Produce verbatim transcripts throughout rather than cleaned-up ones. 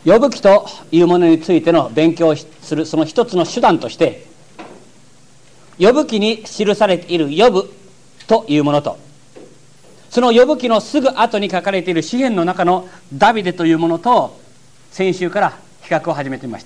呼ぶ記というものについての勉強をするその一つの手段として、呼ぶ記に記されている呼ぶというものと、その呼ぶ記のすぐ後に書かれている詩篇の中のダビデというものと、先週から比較を始めてみました。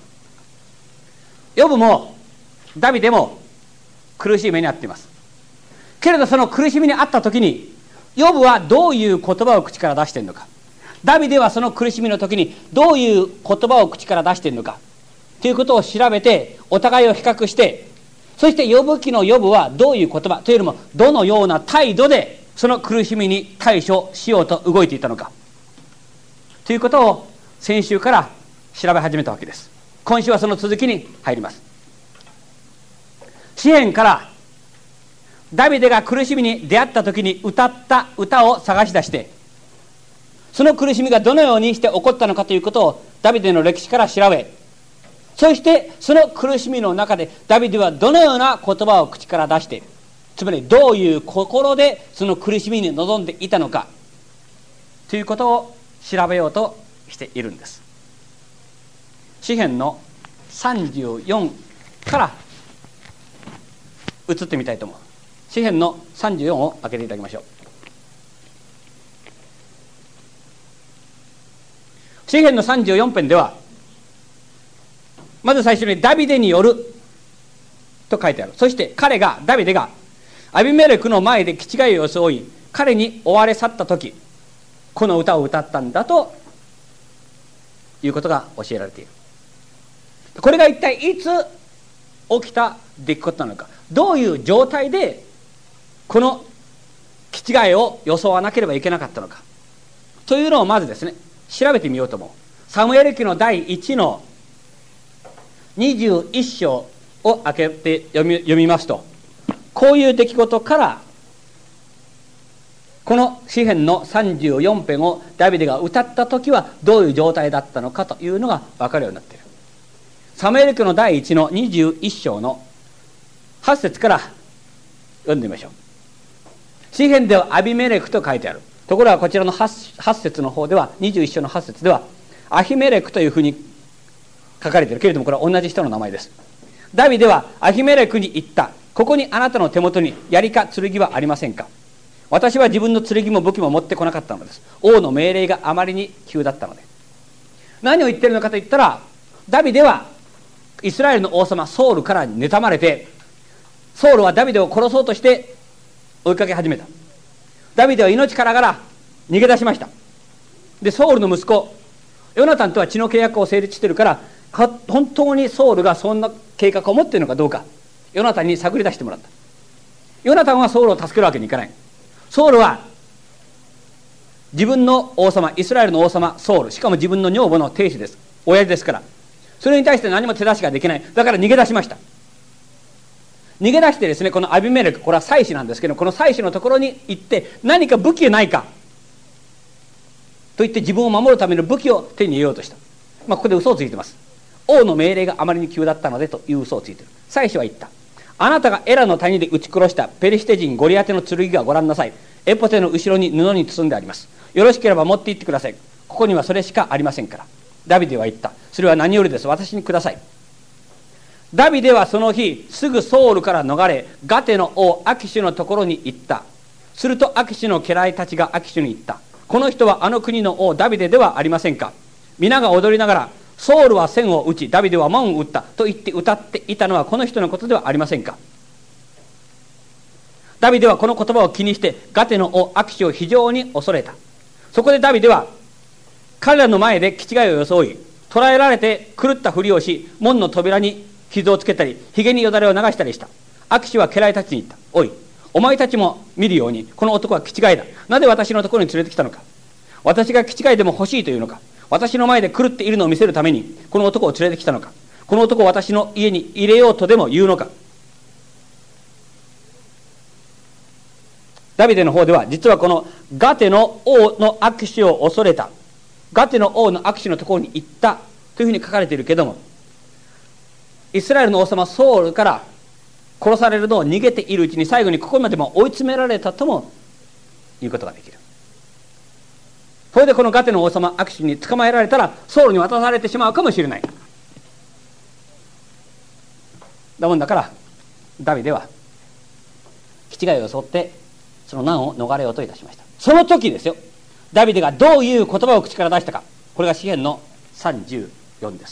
呼ぶもダビデも苦しい目に遭っています。けれどその苦しみに遭った時に、呼ぶはどういう言葉を口から出しているのか、ダビデはその苦しみの時にどういう言葉を口から出しているのかということを調べて、お互いを比較して、そして呼ぶ記の呼ぶはどういう言葉というよりもどのような態度でその苦しみに対処しようと動いていたのかということを先週から調べ始めたわけです。今週はその続きに入ります。詩篇からダビデが苦しみに出会った時に歌った歌を探し出して、その苦しみがどのようにして起こったのかということをダビデの歴史から調べ、そしてその苦しみの中でダビデはどのような言葉を口から出して、つまりどういう心でその苦しみに臨んでいたのかということを調べようとしているんです。詩篇のさんじゅうよんから移ってみたいと思う。詩篇のさんじゅうよんを開けていただきましょう。詩篇のさんじゅうよん編では、まず最初にダビデによると書いてある。そして彼がダビデがアビメレクの前で気違いを装い、彼に追われ去った時、この歌を歌ったんだということが教えられている。これが一体いつ起きた出来事なのか、どういう状態でこの気違いを装わなければいけなかったのかというのをまずですね、調べてみようと思う。サムエル記の第いちのにじゅういっ章を開けて読み、読みますと、こういう出来事からこの詩篇のさんじゅうよん編をダビデが歌った時はどういう状態だったのかというのが分かるようになっている。サムエル記の第いちのにじゅういっ章のはち節から読んでみましょう。詩篇ではアビメレクと書いてある。ところがこちらの 8, 8節の方では、にじゅういっ章のはち節ではアヒメレクというふうに書かれているけれども、これは同じ人の名前です。ダビデはアヒメレクに言った。ここにあなたの手元に槍か剣はありませんか。私は自分の剣も武器も持ってこなかったのです。王の命令があまりに急だったので。何を言っているのかと言ったら、ダビデはイスラエルの王様ソウルから妬まれて、ソウルはダビデを殺そうとして追いかけ始めた。ダビデは命からがら逃げ出しました。で、ソウルの息子ヨナタンとは血の契約を成立しているから、本当にソウルがそんな計画を持っているのかどうか、ヨナタンに探り出してもらった。ヨナタンはソウルを助けるわけにいかない。ソウルは自分の王様、イスラエルの王様ソウル、しかも自分の女房の亭主です、親父ですから、それに対して何も手出しができない。だから逃げ出しました。逃げ出してですね、このアビメレク、これは祭司なんですけど、この祭司のところに行って、何か武器ないかと言って自分を守るための武器を手に入れようとした。まあ、ここで嘘をついてます。王の命令があまりに急だったのでという嘘をついている。祭司は言った。あなたがエラの谷で撃ち殺したペリシテ人ゴリアテの剣がご覧なさい。エポテの後ろに布に包んであります。よろしければ持って行ってください。ここにはそれしかありませんから。ダビデは言った。それは何よりです。私にください。ダビデはその日すぐソウルから逃れ、ガテの王アキシュのところに行った。するとアキシュの家来たちがアキシュに言った。この人はあの国の王ダビデではありませんか。皆が踊りながら、ソウルは千を打ちダビデは万を打ったと言って歌っていたのはこの人のことではありませんか。ダビデはこの言葉を気にしてガテの王アキシュを非常に恐れた。そこでダビデは彼らの前で気違いを装い、捕らえられて狂ったふりをし、門の扉に傷をつけたり、ひげによだれを流したりした。アキシュは家来たちに言った。おい、お前たちも見るように、この男は気違いだ。なぜ私のところに連れてきたのか。私が気違いでも欲しいというのか。私の前で狂っているのを見せるために、この男を連れてきたのか。この男を私の家に入れようとでも言うのか。ダビデの方では、実はこのガテの王のアキシュを恐れた。ガテの王のアキシュのところに行ったというふうに書かれているけども、イスラエルの王様ソウルから殺されるのを逃げているうちに、最後にここまでも追い詰められたとも言うことができる。 それでこのガテの王様アキシに捕まえられたらソウルに渡されてしまうかもしれない。だもんだからダビデは気違いを装ってその難を逃れようといたしました。その時ですよ、ダビデがどういう言葉を口から出したか、これが詩編のさんじゅうよんです。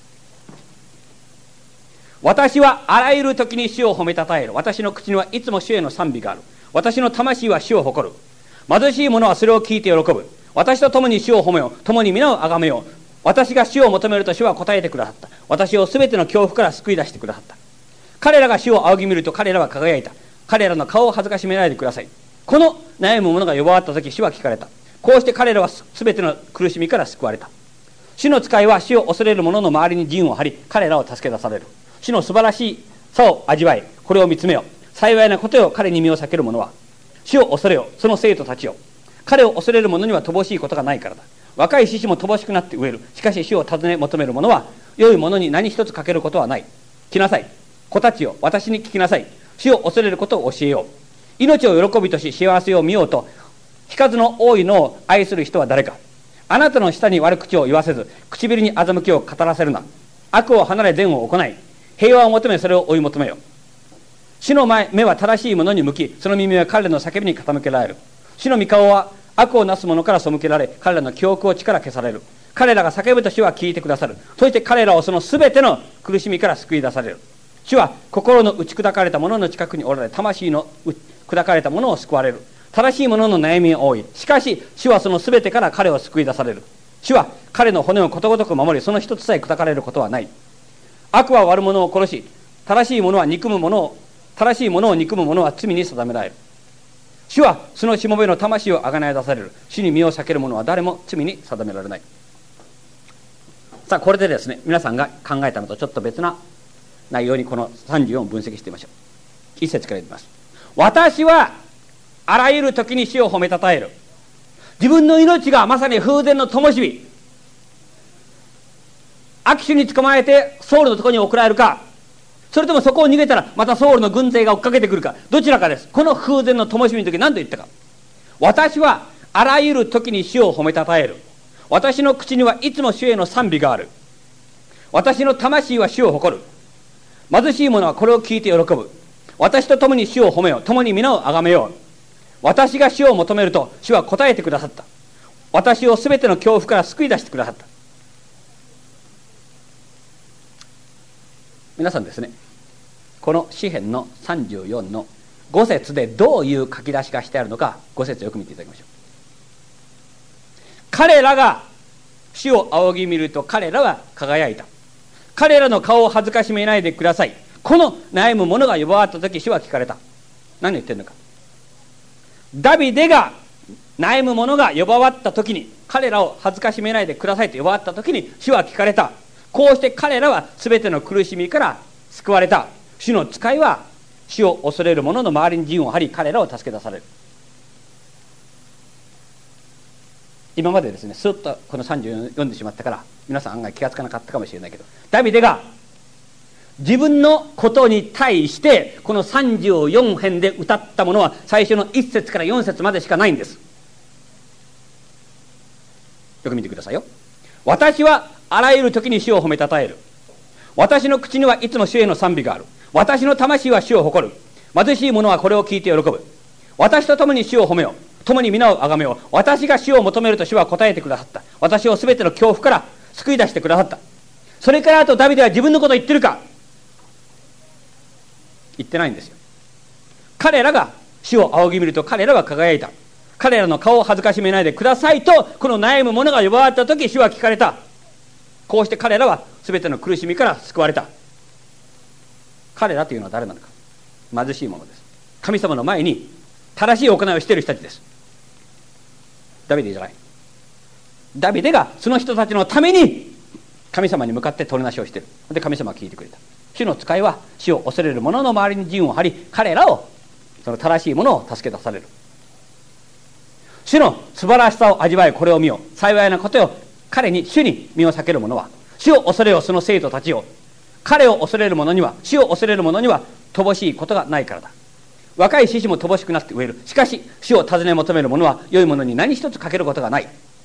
私はあらゆる時に主を褒めたたえる。私の口にはいつも主への賛美がある。私の魂は主を誇る。貧しい者はそれを聞いて喜ぶ。私と共に主を褒めよう。共に皆を崇めよう。私が主を求めると主は答えてくださった。私をすべての恐怖から救い出してくださった。彼らが主を仰ぎ見ると彼らは輝いた。彼らの顔を恥ずかしめないでください。この悩む者が弱った時、主は聞かれた。こうして彼らはすべての苦しみから救われた。主の使いは主を恐れる者の周りに陣を張り、彼らを助け出される。主の素晴らしいさを味わい、これを見つめよ。幸いなことよ、彼に身を避ける者は。主を恐れよ、その生徒たちよ。彼を恐れる者には乏しいことがないからだ。若い獅子も乏しくなって飢える。しかし主を尋ね求める者は、良いものに何一つ欠けることはない。来なさい。子たちよ、私に聞きなさい。主を恐れることを教えよう。命を喜びとし幸せを見ようと、日数の多いのを愛する人は誰か。あなたの舌に悪口を言わせず、唇に欺きを語らせるな。悪を離れ善を行い、平和を求めそれを追い求めよ。主の前目は正しいものに向き、その耳は彼らの叫びに傾けられる。主の御顔は悪をなす者から背けられ、彼らの記憶を力消される。彼らが叫ぶと主は聞いてくださる。そして彼らをそのすべての苦しみから救い出される。主は心の打ち砕かれた者の近くにおられ、魂の砕かれた者を救われる。正しい者の悩みは多い。しかし主はそのすべてから彼を救い出される。主は彼の骨をことごとく守り、その一つさえ砕かれることはない。悪は悪者を殺し、正しい者は憎む者を正しい者を憎む者は罪に定められる。主はそのしもべの魂をあがない出される。主に身を避ける者は誰も罪に定められない。さあこれでですね、皆さんが考えたのとちょっと別な内容にこのさんじゅうよんを分析してみましょう。一節から言います。私はあらゆる時に主を褒めたたえる。自分の命がまさに風前の灯火、アキシュに捕まえてソウルのところに送られるか、それともそこを逃げたらまたソウルの軍勢が追っかけてくるか、どちらかです。この風前の灯火の時何と言ったか。私はあらゆる時に主を褒めたたえる。私の口にはいつも主への賛美がある。私の魂は主を誇る。貧しい者はこれを聞いて喜ぶ。私と共に主を褒めよう。共に皆を崇めよう。私が主を求めると主は答えてくださった。私をすべての恐怖から救い出してくださった。皆さんですね、この詩編のさんじゅうよんのご節でどういう書き出しがしてあるのか、ご節よく見ていただきましょう。彼らが主を仰ぎ見ると彼らは輝いた。彼らの顔を恥ずかしめないでください。この悩む者が呼ばわった時、主は聞かれた。何を言ってるのか。ダビデが悩む者が呼ばわった時に、彼らを恥ずかしめないでくださいと呼ばわった時に主は聞かれた。こうして彼らは全ての苦しみから救われた。主の使いは主を恐れる者の周りに陣を張り、彼らを助け出される。今までですね、スッとこのさんじゅうよん読んでしまったから皆さん案外気がつかなかったかもしれないけど、ダビデが自分のことに対してこのさんじゅうよん編で歌ったものは最初のいち節からよん節までしかないんです。よく見てくださいよ。私はあらゆる時に主を褒めたたえる。私の口にはいつも主への賛美がある。私の魂は主を誇る。貧しい者はこれを聞いて喜ぶ。私と共に主を褒めよう。共に皆を崇めよう。私が主を求めると主は答えてくださった。私をすべての恐怖から救い出してくださった。それからあとダビデは自分のことを言ってるか。言ってないんですよ。彼らが主を仰ぎ見ると彼らは輝いた。彼らの顔を恥ずかしめないでくださいと、この悩む者が呼ばわった時、主は聞かれた。こうして彼らは全ての苦しみから救われた。彼らというのは誰なのか。貧しい者です。神様の前に正しい行いをしている人たちです。ダビデじゃない。ダビデがその人たちのために神様に向かって取りなしをしている。で神様は聞いてくれた。主の使いは主を恐れる者の周りに陣を張り、彼らをその正しいものを助け出される。主の素晴らしさを味わい、これを見よ。幸いなことよ、彼に主に身を避ける者は。主を恐れよ、その生徒たちよ。彼を恐れる者には、主を恐れる者には乏しいことがないからだ。若い獅子も乏しくなって飢える。しかし主を尋ね求める者は良いものに何一つ欠けることがない。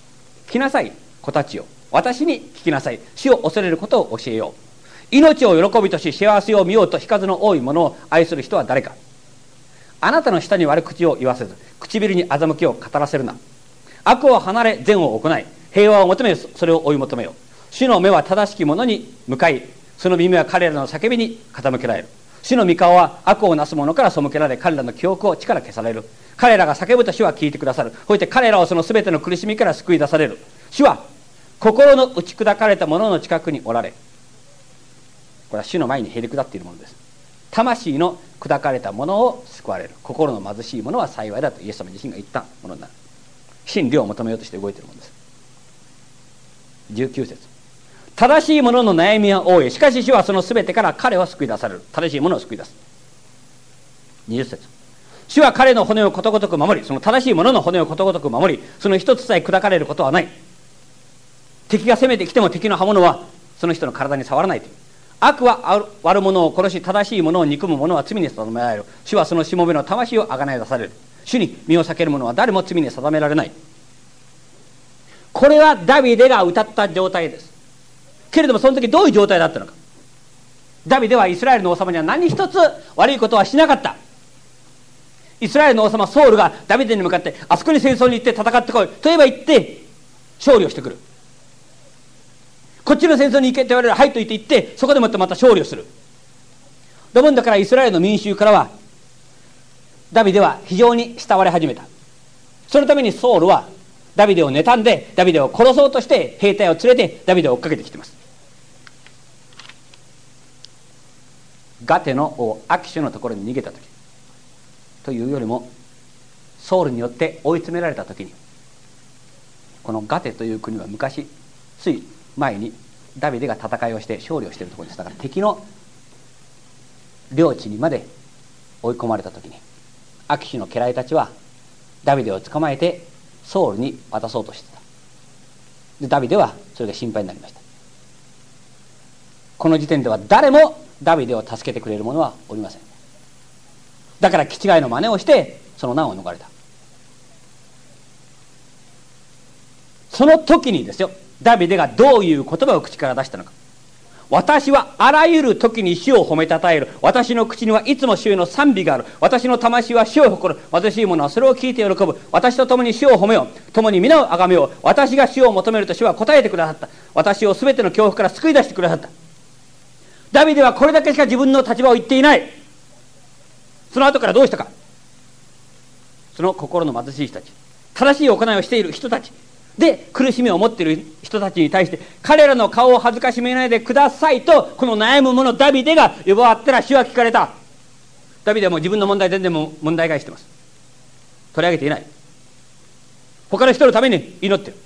来なさい子たちよ、私に聞きなさい。主を恐れることを教えよう。命を喜びとし幸せを見ようと日数の多いものを愛する人は誰か。あなたの舌に悪口を言わせず、唇に欺きを語らせるな。悪を離れ善を行い、平和を求め、それを追い求めよう。主の目は正しき者に向かい、その耳は彼らの叫びに傾けられる。主の御顔は悪をなす者から背けられ、彼らの記憶を地から消される。彼らが叫ぶと主は聞いてくださる。そして彼らをそのすべての苦しみから救い出される。主は心の打ち砕かれた者の近くにおられ、これは主の前にへり下っているものです。魂の砕かれた者を救われる。心の貧しい者は幸いだとイエス様自身が言ったものになる。真理を求めようとして動いているものです。じゅうきゅう節、正しい者の悩みは多い。しかし主はそのすべてから彼を救い出される。正しい者を救い出す。にじゅう節、主は彼の骨をことごとく守り、その正しい者の骨をことごとく守り、その一つさえ砕かれることはない。敵が攻めてきても敵の刃物はその人の体に触らないという。悪は悪者を殺し、正しい者を憎む者は罪に定められる。主はそのしもべの魂をあがない出される。主に身を避ける者は誰も罪に定められない。これはダビデが歌った状態です。けれどもその時どういう状態だったのか。ダビデはイスラエルの王様には何一つ悪いことはしなかった。イスラエルの王様ソウルがダビデに向かって、あそこに戦争に行って戦ってこいと言えば言って勝利をしてくる。こっちの戦争に行けって言われる、はいと言って行って、そこでもってまた勝利をする。だもんだからイスラエルの民衆からはダビデは非常に慕われ始めた。そのためにソウルはダビデを妬んでダビデを殺そうとして兵隊を連れてダビデを追っかけてきています。ガテの王アキシュのところに逃げた時というよりも、ソウルによって追い詰められた時に、このガテという国は昔つい前にダビデが戦いをして勝利をしているところです。だから敵の領地にまで追い込まれた時に、アキシュの家来たちはダビデを捕まえてソウルに渡そうとしてた。でダビデはそれが心配になりました。この時点では誰もダビデを助けてくれる者はおりません。だから気違いの真似をしてその難を逃れた。その時にですよ、ダビデがどういう言葉を口から出したのか。私はあらゆる時に主を褒めたたえる。私の口にはいつも主への賛美がある。私の魂は主を誇る。貧しい者はそれを聞いて喜ぶ。私と共に主を褒めよう。共に皆を崇めよう。私が主を求めると主は答えてくださった。私をすべての恐怖から救い出してくださった。ダビデはこれだけしか自分の立場を言っていない。その後からどうしたか。その心の貧しい人たち、正しい行いをしている人たちで苦しみを持っている人たちに対して、彼らの顔を恥ずかしめないでくださいとこの悩む者ダビデが呼ばわったら、主は聞かれた。ダビデはもう自分の問題全然も問題外してます。取り上げていない。他の人のために祈ってる。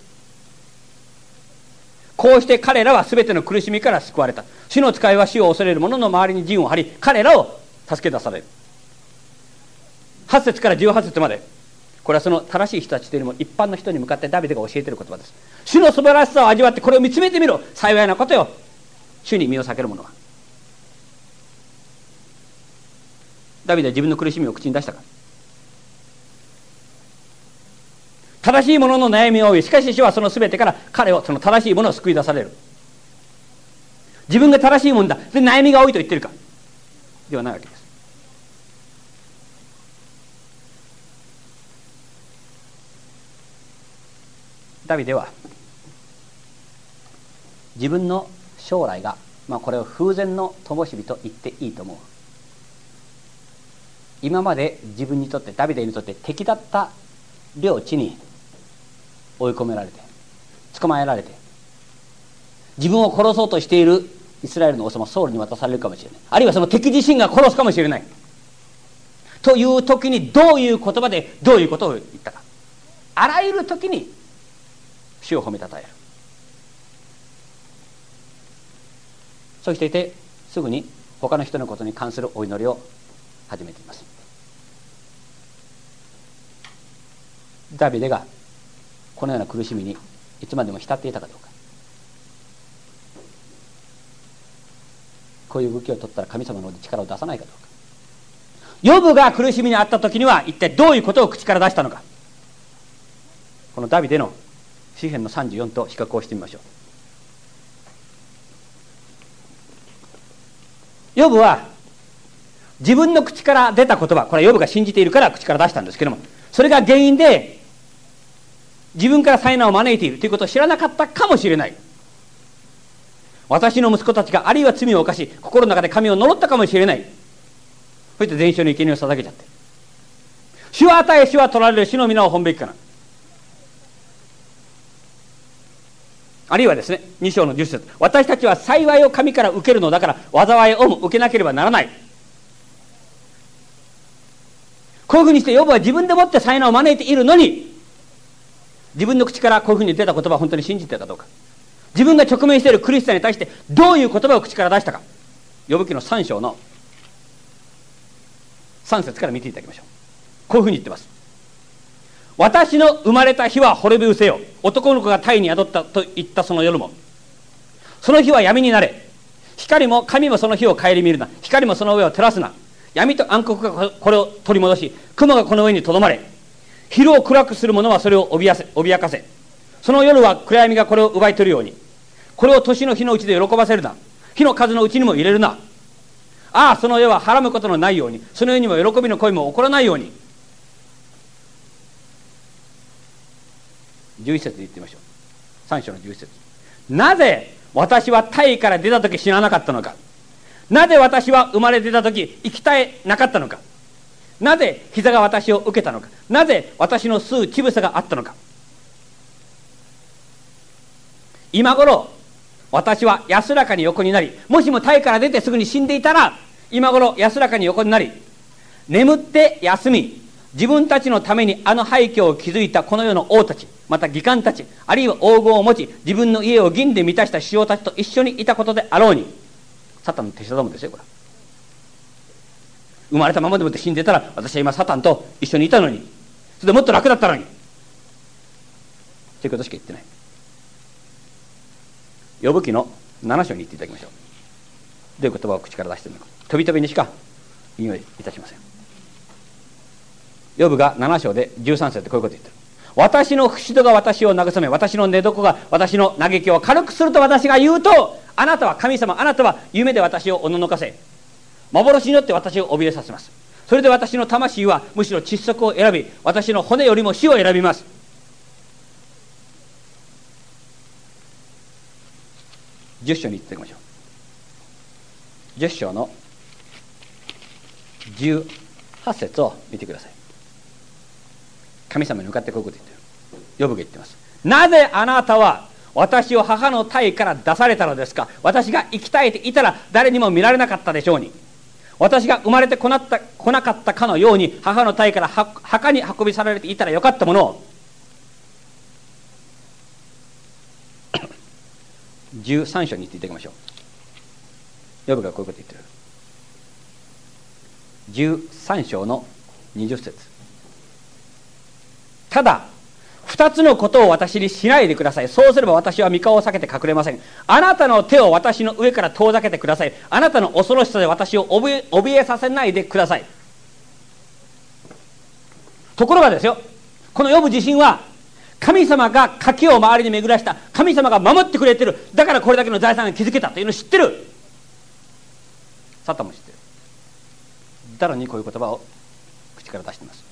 こうして彼らは全ての苦しみから救われた。主の使いは主を恐れる者の周りに陣を張り、彼らを助け出される。はち節からじゅうはち節まで、これはその正しい人たちというよりも一般の人に向かってダビデが教えている言葉です。主の素晴らしさを味わってこれを見つめてみろ。幸いなことよ、主に身を避ける者は。ダビデは自分の苦しみを口に出したか。正しい者の悩みを多い。しかし主はその全てから彼を、その正しい者を救い出される。自分が正しいもんだで悩みが多いと言ってるかではないわけです。ダビデは自分の将来が、まあ、これを風前の灯火と言っていいと思う。今まで自分にとって、ダビデにとって敵だった領地に追い込められて、捕まえられて、自分を殺そうとしているイスラエルの王様ソウルに渡されるかもしれない。あるいはその敵自身が殺すかもしれないという時に、どういう言葉でどういうことを言ったか。あらゆる時に主を褒めたたえる。そうしていてすぐに他の人のことに関するお祈りを始めています。ダビデがこのような苦しみにいつまでも浸っていたかどうか。こういう動きを取ったら神様の方で力を出さないかどうか。ヨブが苦しみにあった時には一体どういうことを口から出したのか。このダビデの詩編のさんじゅうよんと比較をしてみましょう。ヨブは自分の口から出た言葉、これはヨブが信じているから口から出したんですけども、それが原因で自分から災難を招いているということを知らなかったかもしれない。私の息子たちがあるいは罪を犯し、心の中で神を呪ったかもしれない。そして全焼の生贄を捧げちゃって、主は与え主は取られる、主の皆を本べきかな。あるいはですね、に章のじゅっ節、私たちは幸いを神から受けるのだから災いをも受けなければならない。こういうふうにしてヨブは自分でもって災難を招いているのに、自分の口からこういうふうに出た言葉を本当に信じているかどうか、自分が直面している苦しさに対してどういう言葉を口から出したか、ヨブ記のさん章のさん節から見ていただきましょう。こういうふうに言ってます。私の生まれた日は滅び失せよ、男の子が胎に宿ったと言ったその夜も、その日は闇になれ、光も神もその日を顧みるな、光もその上を照らすな、闇と暗黒がこれを取り戻し、雲がこの上にとどまれ、昼を暗くする者はそれを脅せ脅かせ、その夜は暗闇がこれを奪い取るように、これを年の日のうちで喜ばせるな、日の数のうちにも入れるな。ああ、その世ははらむことのないように、その世にも喜びの声も起こらないように。じゅういち節で言ってみましょう。さん章のじゅういち節。なぜ私は胎から出た時死ななかったのか、なぜ私は生まれ出た時生き絶えなかったのか、なぜ膝が私を受けたのか、なぜ私の吸う乳房があったのか。今頃私は安らかに横になり、もしも胎から出てすぐに死んでいたら、今頃安らかに横になり、眠って休み、自分たちのためにあの廃墟を築いたこの世の王たち、また義官たち、あるいは王号を持ち自分の家を銀で満たした首相たちと一緒にいたことであろうに。サタンの手下どもですよ、これ。生まれたままでもって死んでたら、私は今サタンと一緒にいたのに、それでもっと楽だったのにということしか言ってない。ヨブ記のなな章に行っていただきましょう。どういう言葉を口から出しているのか、飛び飛びにしか引用いたしません。ヨブがなな章でじゅうさん節でこういうことを言ってる。私の節度が私を慰め、私の寝床が私の嘆きを軽くすると私が言うと、あなたは神様、あなたは夢で私をおののかせ、幻によって私を怯えさせます。それで私の魂はむしろ窒息を選び、私の骨よりも死を選びます。じゅっ章に行ってみましょう。じゅっ章のじゅうはち節を見てください。神様に向かってこういうことを言っている。ヨブが言っています。なぜあなたは私を母の胎から出されたのですか。私が生き絶えていたら誰にも見られなかったでしょうに。私が生まれてこなった、来なかったかのように、母の胎から墓に運び去られていたらよかったものを。じゅうさん章に行っていただきましょう。ヨブがこういうことを言っている。じゅうさん章のにじゅっ節。ただ二つのことを私にしないでください。そうすれば私は御顔を避けて隠れません。あなたの手を私の上から遠ざけてください。あなたの恐ろしさで私を怯え、怯えさせないでください。ところがですよ、このヨブ自身は神様が垣を周りに巡らした、神様が守ってくれてる、だからこれだけの財産が築けたというのを知ってる。サタンも知ってる。だろにこういう言葉を口から出しています。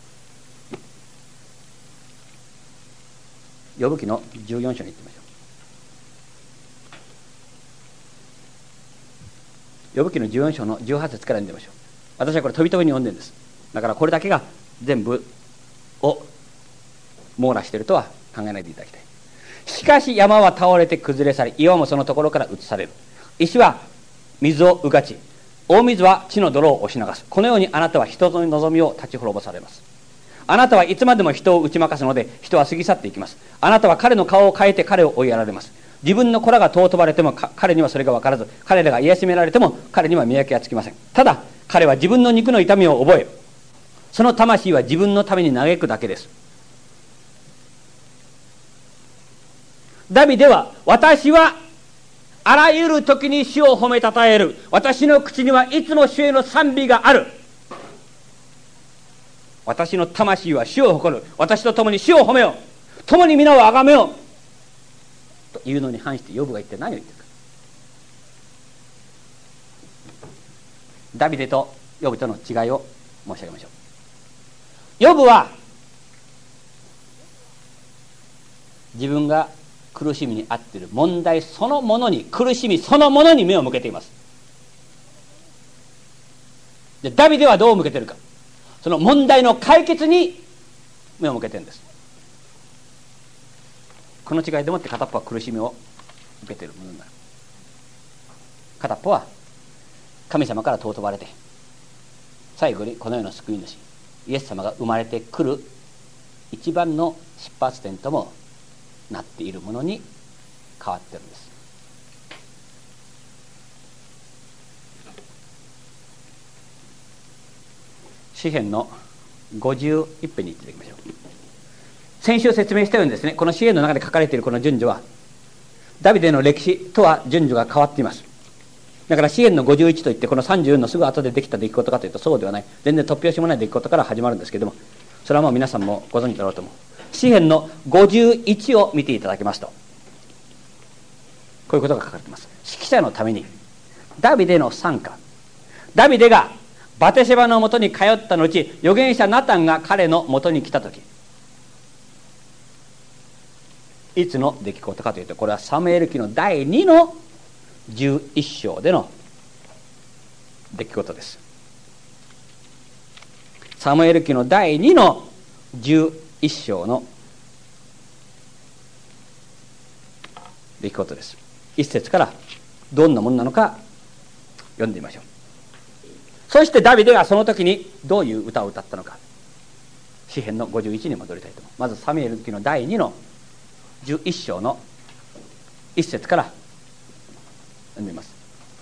ヨブ記のじゅうよん章に行ってみましょう。ヨブ記のじゅうよん章のじゅうはち節から読んでみましょう。私はこれ飛び飛びに読んでるんです。だからこれだけが全部を網羅しているとは考えないでいただきたい。しかし山は倒れて崩れ去り、岩もそのところから移される。石は水をうがち、大水は地の泥を押し流す。このようにあなたは人の望みを立ち滅ぼされます。あなたはいつまでも人を打ち負かすので、人は過ぎ去っていきます。あなたは彼の顔を変えて彼を追いやられます。自分の子らが尊ばれても彼にはそれが分からず、彼らが癒しめられても彼には見分けがつきません。ただ彼は自分の肉の痛みを覚え、その魂は自分のために嘆くだけです。ダビデは、私はあらゆる時に主を褒めたたえる。私の口にはいつも主への賛美がある。私の魂は主を誇る。私と共に主を褒めよう。共に皆をあがめよう。 というのに反してヨブが一体何を言っているか。ダビデとヨブとの違いを申し上げましょう。ヨブは自分が苦しみに遭っている問題そのものに、苦しみそのものに目を向けています。でダビデはどう向けているか、その問題の解決に目を向けているんです。この違いでもって片っぽは苦しみを受けているものになる。片っぽは神様から尊ばれて、最後にこの世の救い主イエス様が生まれてくる一番の出発点ともなっているものに変わっているんです。詩編のごじゅういっ編に行っていただきましょう。先週説明したようにですね、この詩編の中で書かれているこの順序はダビデの歴史とは順序が変わっています。だから詩編のごじゅういちといってこのさんじゅうよんのすぐ後でできた出来事かというとそうではない、全然突拍子もない出来事から始まるんですけれども、それはもう皆さんもご存知だろうと思う。詩編のごじゅういちを見ていただきますとこういうことが書かれています。指揮者のためにダビデの賛歌。ダビデがバテシェバのもとに通った後、預言者ナタンが彼のもとに来た時、いつの出来事かというと、これはサムエル記のだいにのじゅういっ章での出来事です。サムエル記のだいにのじゅういっ章の出来事です。一節からどんなものなのか読んでみましょう。そしてダビデがその時にどういう歌を歌ったのか、詩編のごじゅういちに戻りたいと思う。まずサムエル記のだいにのじゅういっ章の一節から読んでみます。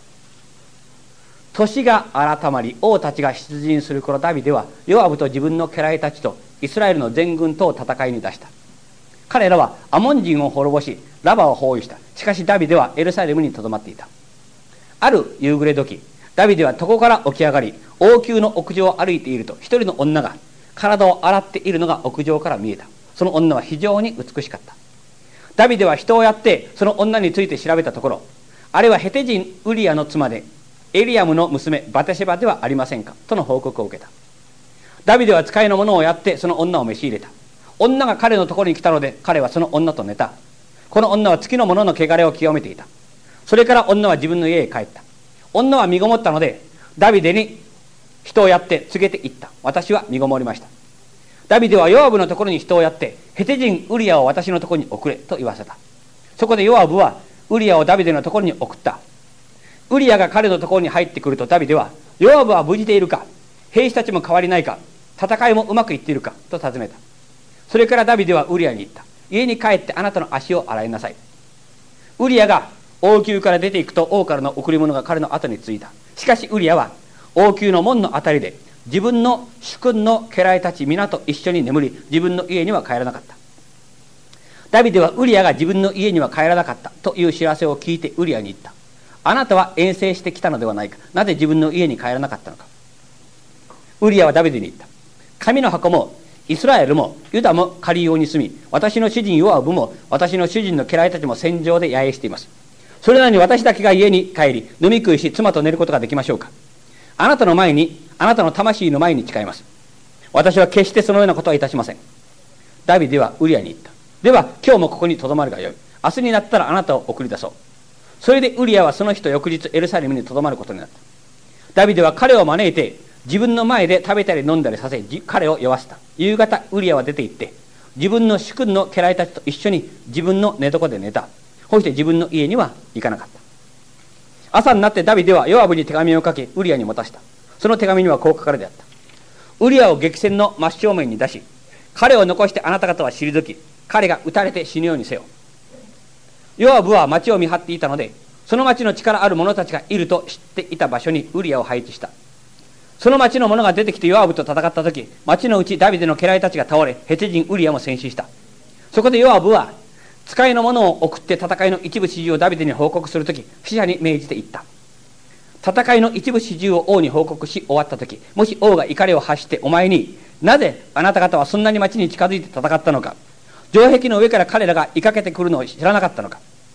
年が改まり王たちが出陣する頃、ダビデはヨアブと自分の家来たちとイスラエルの全軍とを戦いに出した。彼らはアモン人を滅ぼしラバを包囲した。しかしダビデはエルサレムにとどまっていた。ある夕暮れ時、ダビデは床から起き上がり王宮の屋上を歩いていると、一人の女が体を洗っているのが屋上から見えた。その女は非常に美しかった。ダビデは人をやってその女について調べたところ、あれはヘテ人ウリアの妻でエリアムの娘バテシェバではありませんかとの報告を受けた。ダビデは使いの者をやってその女を召し入れた。女が彼のところに来たので彼はその女と寝た。この女は月の者の汚れを清めていた。それから女は自分の家へ帰った。女は身ごもったのでダビデに人をやって告げていった。私は身ごもりました。ダビデはヨアブのところに人をやってヘテ人ウリアを私のところに送れと言わせた。そこでヨアブはウリアをダビデのところに送った。ウリアが彼のところに入ってくるとダビデは、ヨアブは無事でいるか、兵士たちも変わりないか、戦いもうまくいっているかと尋ねた。それからダビデはウリアに言った。家に帰ってあなたの足を洗いなさい。ウリアが王宮から出ていくと王からの贈り物が彼の後についた。しかしウリアは王宮の門のあたりで自分の主君の家来たち皆と一緒に眠り、自分の家には帰らなかった。ダビデはウリアが自分の家には帰らなかったという知らせを聞いてウリアに言った。あなたは遠征してきたのではないか。なぜ自分の家に帰らなかったのか。ウリアはダビデに言った。神の箱もイスラエルもユダも借りように住み、私の主人ヨアブも私の主人の家来たちも戦場で野営しています。それなのに私だけが家に帰り飲み食いし妻と寝ることができましょうか。あなたの前に、あなたの魂の前に誓います。私は決してそのようなことはいたしません。ダビデはウリアに言った。では今日もここにとどまるがよい。明日になったらあなたを送り出そう。それでウリアはその日と翌日エルサレムにとどまることになった。ダビデは彼を招いて自分の前で食べたり飲んだりさせ彼を酔わせた。夕方ウリアは出て行って自分の主君の家来たちと一緒に自分の寝床で寝た。そして自分の家には行かなかった。朝になってダビデはヨアブに手紙を書きウリアに持たした。その手紙にはこう書かれてあった。ウリアを激戦の真正面に出し、彼を残してあなた方は退き、彼が撃たれて死ぬようにせよ。ヨアブは町を見張っていたので、その町の力ある者たちがいると知っていた場所にウリアを配置した。その町の者が出てきてヨアブと戦った時、町のうちダビデの家来たちが倒れ、ヘテ人ウリアも戦死した。そこでヨアブは使いの者を送って戦いの一部始終をダビデに報告するとき、使者に命じていった。戦いの一部始終を王に報告し終わったとき、もし王が怒りを発してお前に、なぜあなた方はそんなに町に近づいて戦ったのか、城壁の上から彼らが追いかけてくるのを知らなかったのか、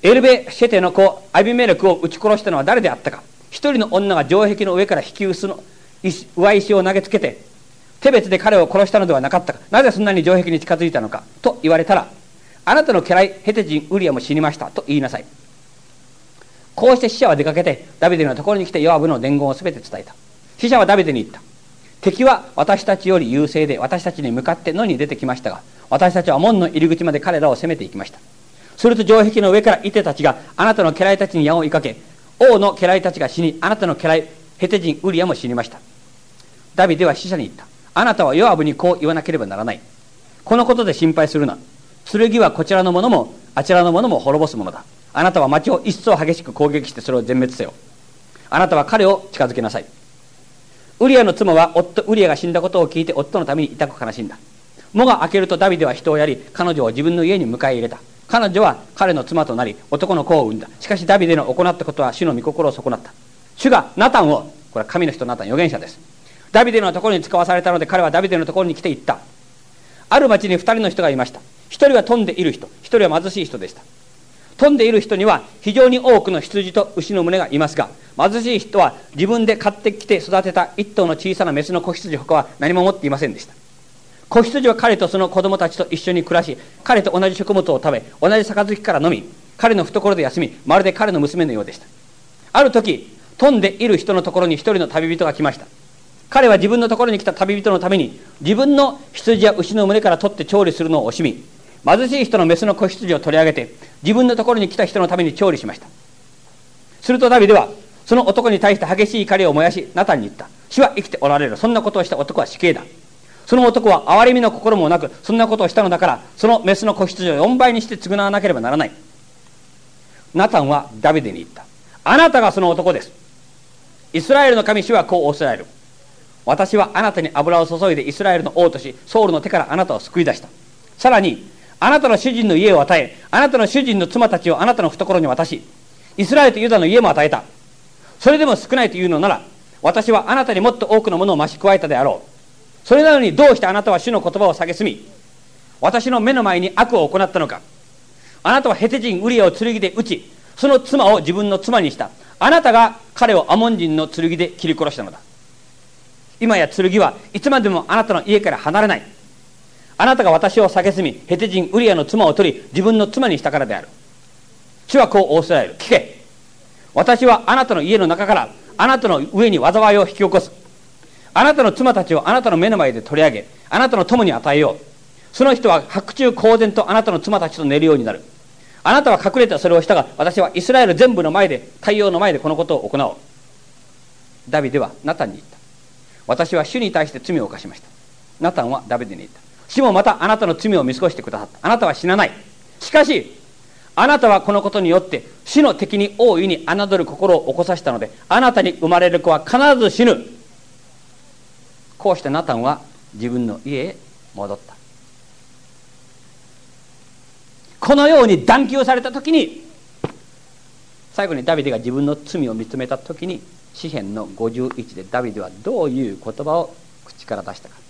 エルベシェテの子アビメレクを撃ち殺したのは誰であったか。一人の女が城壁の上から引き薄の上石を投げつけて手別で彼を殺したのではなかったか。なぜそんなに城壁に近づいたのかと言われたら、あなたの家来ヘテ人ウリアも死にましたと言いなさい。こうして使者は出かけてダビデのところに来てヨアブの伝言をすべて伝えた。使者はダビデに言った。敵は私たちより優勢で私たちに向かって野に出てきましたが、私たちは門の入り口まで彼らを攻めていきました。すると城壁の上からいてたちがあなたの家来たちに矢を追いかけ、王の家来たちが死に、あなたの家来ヘテ人ウリアも死にました。ダビデは使者に言った。あなたはヨアブにこう言わなければならない。このことで心配するな。剣はこちらのものもあちらのものも滅ぼすものだ。あなたは町を一層激しく攻撃してそれを全滅せよ。あなたは彼を近づけなさい。ウリアの妻は夫ウリアが死んだことを聞いて夫のために痛く悲しんだ。喪が明けるとダビデは人をやり、彼女を自分の家に迎え入れた。彼女は彼の妻となり男の子を産んだ。しかしダビデの行ったことは主の御心を損なった。主がナタンを、これは神の人ナタン、預言者です、ダビデのところに使わされたので、彼はダビデのところに来て言った。ある町に二人の人がいました。一人は富んでいる人、一人は貧しい人でした。富んでいる人には非常に多くの羊と牛の群れがいますが、貧しい人は自分で買ってきて育てた一頭の小さなメスの子羊ほかは何も持っていませんでした。子羊は彼とその子供たちと一緒に暮らし、彼と同じ食物を食べ、同じ杯から飲み、彼の懐で休み、まるで彼の娘のようでした。ある時、富んでいる人のところに一人の旅人が来ました。彼は自分のところに来た旅人のために自分の羊や牛の群れから取って調理するのを惜しみ、貧しい人のメスの子羊を取り上げて自分のところに来た人のために調理しました。するとダビデはその男に対して激しい怒りを燃やし、ナタンに言った。主は生きておられる。そんなことをした男は死刑だ。その男は憐れみの心もなく、そんなことをしたのだから、そのメスの子羊をよんばいにして償わなければならない。ナタンはダビデに言った。あなたがその男です。イスラエルの神主はこう仰せられる。私はあなたに油を注いでイスラエルの王とし、ソウルの手からあなたを救い出した。さらにあなたの主人の家を与え、あなたの主人の妻たちをあなたの懐に渡し、イスラエルとユダの家も与えた。それでも少ないというのなら、私はあなたにもっと多くのものを増し加えたであろう。それなのにどうしてあなたは主の言葉を蔑み、私の目の前に悪を行ったのか。あなたはヘテ人ウリアを剣で撃ち、その妻を自分の妻にした。あなたが彼をアモン人の剣で切り殺したのだ。今や剣はいつまでもあなたの家から離れない。あなたが私を蔑み、ヘテ人ウリアの妻を取り自分の妻にしたからである。主はこう仰せられる。聞け。私はあなたの家の中からあなたの上に災いを引き起こす。あなたの妻たちをあなたの目の前で取り上げ、あなたの友に与えよう。その人は白昼公然とあなたの妻たちと寝るようになる。あなたは隠れてそれをしたが、私はイスラエル全部の前で、太陽の前でこのことを行おう。ダビデはナタンに言った。私は主に対して罪を犯しました。ナタンはダビデに言った。主もまたあなたの罪を見過ごしてくださった。あなたは死なない。しかしあなたはこのことによって主の敵に大いに侮る心を起こさせたので、あなたに生まれる子は必ず死ぬ。こうしてナタンは自分の家へ戻った。このように断求された時に、最後にダビデが自分の罪を見つめた時に、詩編のごじゅういちでダビデはどういう言葉を口から出したか。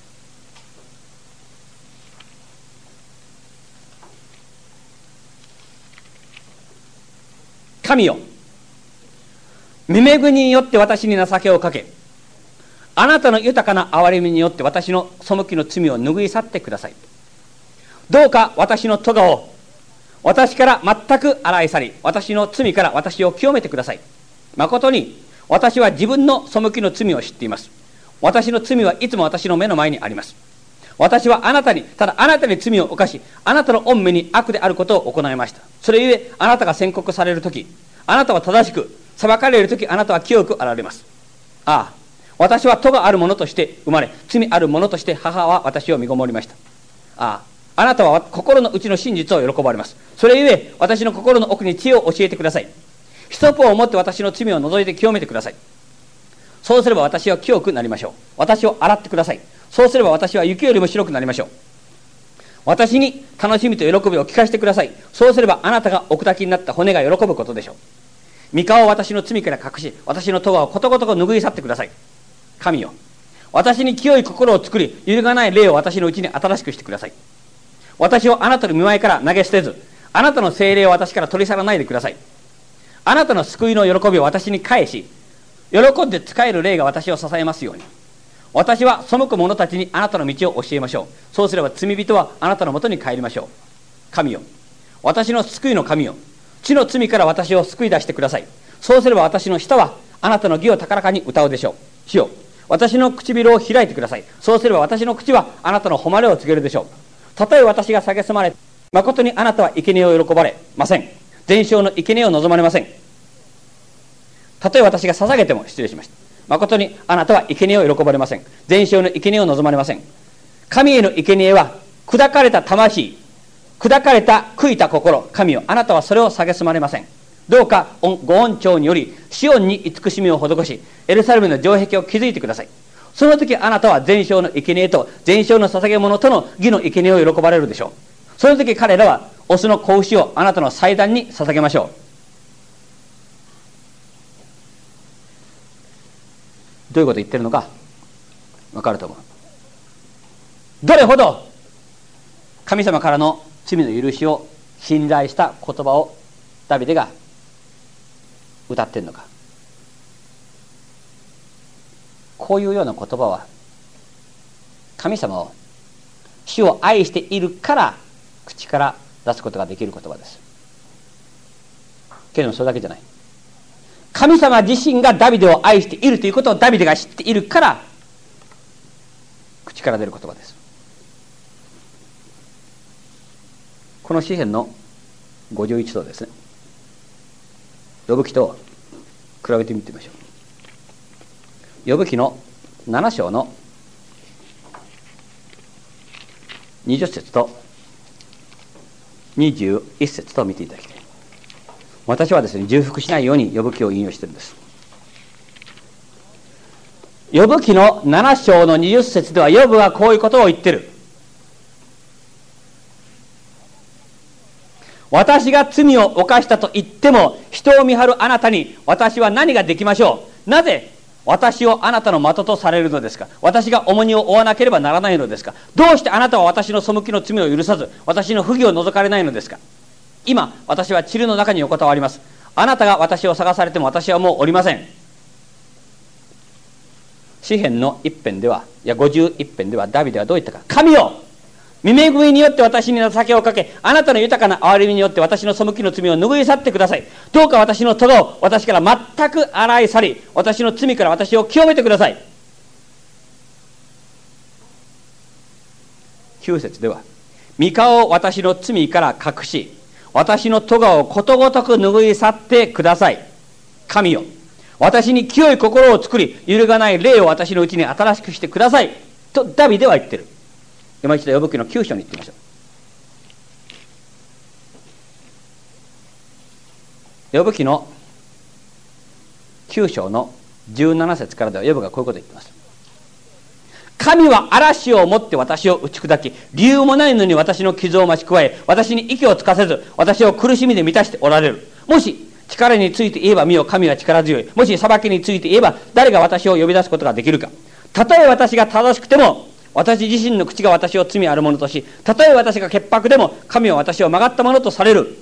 神よ、御恵みによって私に情けをかけ、あなたの豊かな憐れみによって私の背きの罪を拭い去ってください。どうか私の咎を私から全く洗い去り、私の罪から私を清めてください。誠に私は自分の背きの罪を知っています。私の罪はいつも私の目の前にあります。私はあなたに、ただあなたに罪を犯し、あなたの御目に悪であることを行いました。それゆえあなたが宣告されるとき、あなたは正しく、裁かれるときあなたは清くあられます。ああ、私は咎ある者として生まれ、罪ある者として母は私を身ごもりました。ああ、あなたは心の内の真実を喜ばれます。それゆえ私の心の奥に知恵を教えてください。ヒソプを持って私の罪を除いて清めてください。そうすれば私は清くなりましょう。私を洗ってください。そうすれば私は雪よりも白くなりましょう。私に楽しみと喜びを聞かせてください。そうすればあなたがお砕きになった骨が喜ぶことでしょう。御顔を私の罪から隠し、私の咎をことごとく拭い去ってください。神よ、私に清い心を作り、揺るがない霊を私のうちに新しくしてください。私をあなたの御前から投げ捨てず、 あなたの聖霊を私から取り去らないでください。あなたの救いの喜びを私に返し、喜んで仕える霊が私を支えますように。私は背く者たちにあなたの道を教えましょう。そうすれば罪人はあなたのもとに帰りましょう。神よ、私の救いの神よ、地の罪から私を救い出してください。そうすれば私の舌はあなたの義を高らかに歌うでしょう。主よ、私の唇を開いてください。そうすれば私の口はあなたの誉れを告げるでしょう。たとえ私が蔑まれ、誠にあなたは生贄を喜ばれません。全焼の生贄を望まれません。たとえ私が捧げても、失礼しました。誠にあなたは生贄を喜ばれません。全焼の生贄を望まれません。神への生贄は砕かれた魂、砕かれた悔いた心、神よ、あなたはそれを蔑まれません。どうかご恩寵によりシオンに慈しみを施し、エルサレムの城壁を築いてください。その時あなたは全焼の生贄と全焼の捧げ物との義の生贄を喜ばれるでしょう。その時彼らはオスの子牛をあなたの祭壇に捧げましょう。どういうことを言ってるのか分かると思う。どれほど神様からの罪の許しを信頼した言葉をダビデが歌っているのか。こういうような言葉は神様を、主を愛しているから口から出すことができる言葉です。けれどもそれだけじゃない。神様自身がダビデを愛しているということをダビデが知っているから口から出る言葉です。この詩編のごじゅういち章ですね。ヨブ記と比べてみてみましょう。ヨブ記のなな章のにじゅっ節とにじゅういち節と見ていただきたい。私はですね、重複しないようにヨブ記を引用しているんです。ヨブ記のなな章のにじゅっ節ではヨブはこういうことを言ってる。私が罪を犯したと言っても人を見張るあなたに私は何ができましょう。なぜ私をあなたの的とされるのですか。私が重荷を負わなければならないのですか。どうしてあなたは私の背きの罪を許さず私の不義を除かれないのですか。今私は塵の中に横たわります。あなたが私を探されても私はもうおりません。詩編の一編では、いやごじゅういち編ではダビデはどう言ったか。神よ、御恵みによって私に情けをかけ、あなたの豊かな憐れみによって私の背きの罪を拭い去ってください。どうか私の咎を私から全く洗い去り、私の罪から私を清めてください。きゅう節では、御顔を私の罪から隠し、私の咎をことごとく拭い去ってください。神よ、私に清い心を作り、揺るがない霊を私のうちに新しくしてくださいとダビデは言ってる。今一度ヨブ記のきゅう章に行ってみましょう。ヨブ記のきゅう章のじゅうなな節からではヨブがこういうことを言っています。神は嵐をもって私を打ち砕き、理由もないのに私の傷を増し加え、私に息をつかせず私を苦しみで満たしておられる。もし力について言えば見よ、神は力強い。もし裁きについて言えば誰が私を呼び出すことができるか。たとえ私が正しくても私自身の口が私を罪あるものとし、たとえ私が潔白でも神は私を曲がったものとされる。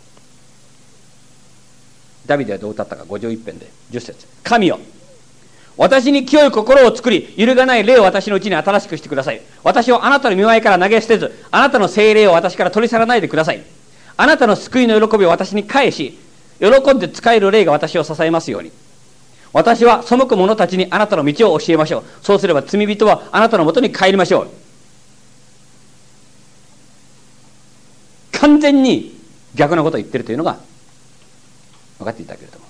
ダビデはどう歌ったか。ごじゅういち編でじゅっ節。神よ、私に清い心を作り、揺るがない霊を私のうちに新しくしてください。私をあなたの御前から投げ捨てず、あなたの聖霊を私から取り去らないでください。あなたの救いの喜びを私に返し、喜んで仕える霊が私を支えますように。私は背く者たちにあなたの道を教えましょう。そうすれば罪人はあなたのもとに帰りましょう。完全に逆なことを言っているというのが分かっていただけると思う。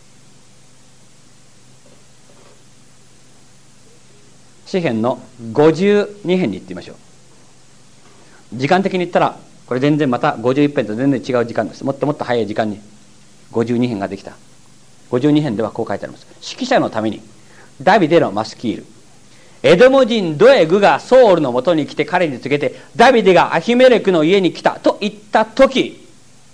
詩編のごじゅうに編に行ってみましょう。時間的に言ったらこれ全然またごじゅういち編と全然違う時間です。もっともっと早い時間にごじゅうに編ができた。ごじゅうに編ではこう書いてあります。指揮者のためにダビデのマスキール、エドム人ドエグがソウルのもとに来て彼に告げて、ダビデがアヒメレクの家に来たと言った時、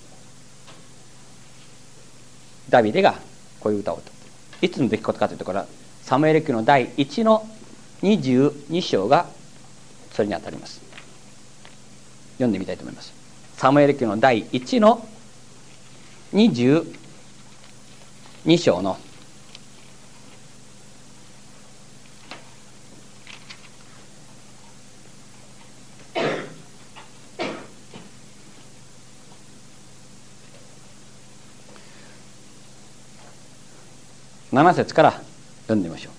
ダビデがこういう歌を歌う。いつの出来事かというところはサムエル記の第いちのにじゅうに章がそれにあたります。読んでみたいと思います。 サムエル記の第いちのにじゅうに章のなな節から読んでみましょう。